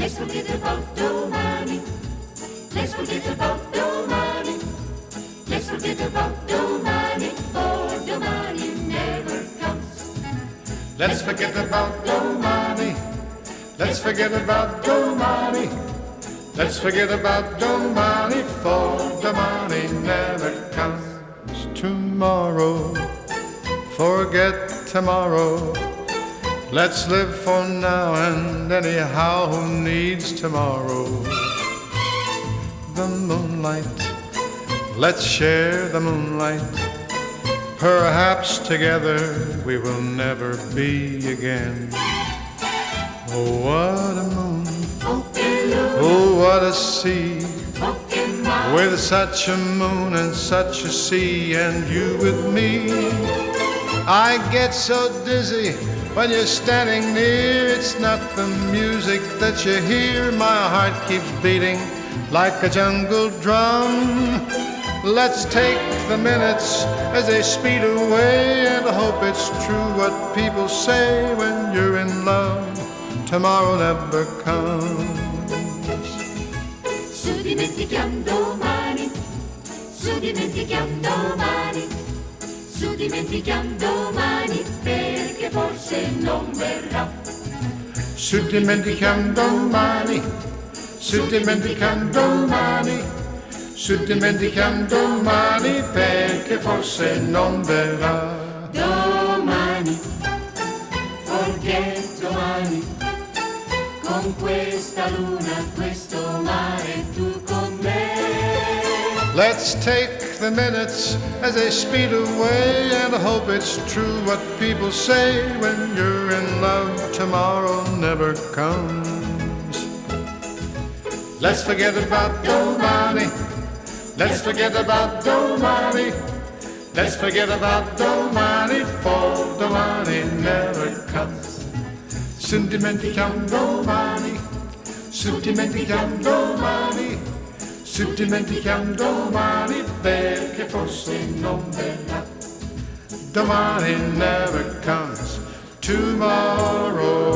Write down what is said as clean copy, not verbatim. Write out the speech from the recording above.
Let's forget about domani. Let's forget about domani. Let's forget about domani, for domani never comes. Let's forget about domani. Let's forget about domani. Let's forget about domani, for domani never comes. Tomorrow, forget tomorrow. Let's live for now, and anyhow, who needs tomorrow? The moonlight, let's share the moonlight. Perhaps together we will never be again. Oh, what a moon, oh, what a sea, with such a moon and such a sea, and you with me. I get so dizzy when you're standing near. It's not the music that you hear. My heart keeps beating like a jungle drum. Let's take the minutes as they speed away and hope it's true what people say when you're in love. Tomorrow never comes. Su dimentichiam domani, su dimentichiam domani, su dimentichiam domani, perché forse non verrà. Su dimentichiam domani, su dimentichiam domani, su dimentichiam domani, perché forse non verrà. Domani, forget domani, con questa luna, questo mare, tu con me. Let's take the minutes as they speed away and hope it's true what people say when you're in love. Tomorrow never comes. Let's forget about domani. Let's forget about domani. Let's forget about domani, for domani never comes. Su dimentichiam domani, su dimentichiam domani, su dimentichiam domani, perché forse non verrà. Domani never comes. Tomorrow